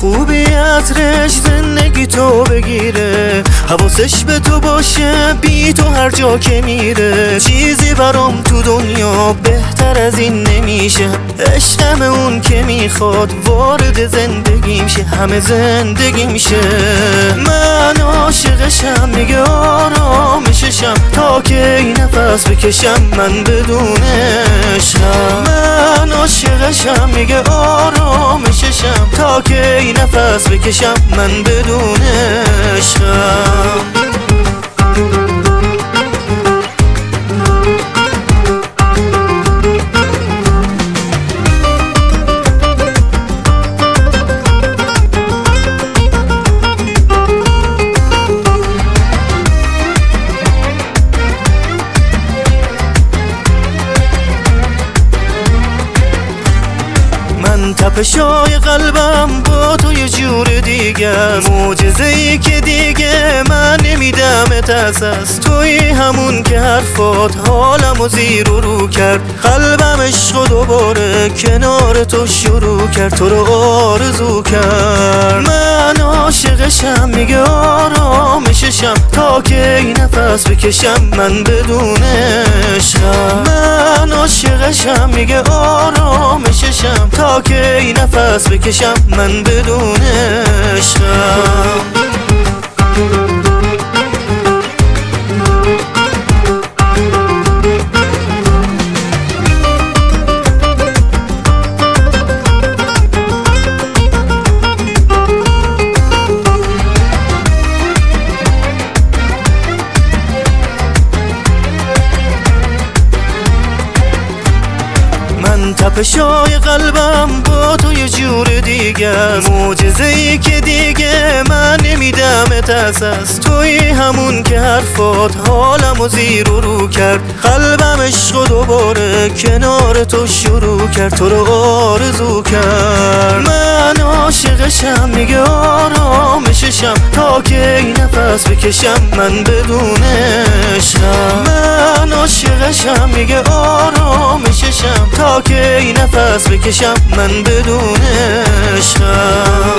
خوبی عطرش زندگی تو بگیره، حواسش به تو باشه بی تو هر جا که میره. چیزی برام تو دنیا بهتر از این نمیشه، عشقم اون که میخواد وارد زندگیم شه، همه زندگیم شه. من عاشقشم، میگه آرامششم تا که این نفس بکشم من بدون عشقم. من عاشقشم، میگه آرامششم تا که این نفس بکشم من بدون عشقم. تپشای قلبم با تو یه جور دیگه است، معجزه‌ای که دیگه من نمیدمت از توی همون که حرفات حالمو زیر و رو کرد. قلبم عشق دوباره کنار تو شروع کرد، تو رو آرزو کرد. من عاشقشم، میگه آرامششم تا که این نفس بکشم من بدون عشقم. من عاشقشم، میگه آرامششم تا که این نفس بکشم من بدون عشقم. تپشای قلبم با تو یه جور دیگه است، معجزه‌ای که دیگه من نمیدمت از توی همون که حرفات حالمو زیر و رو کرد. قلبم عشق دوباره کنار تو شروع کرد، تو رو آرزو کرد. من عاشقشم، میگه آرامششم تا که این نفس بکشم من بدون عشقم. من عاشقشم، میگه آرامششم تا که این نفس بکشم من بدون عشقم.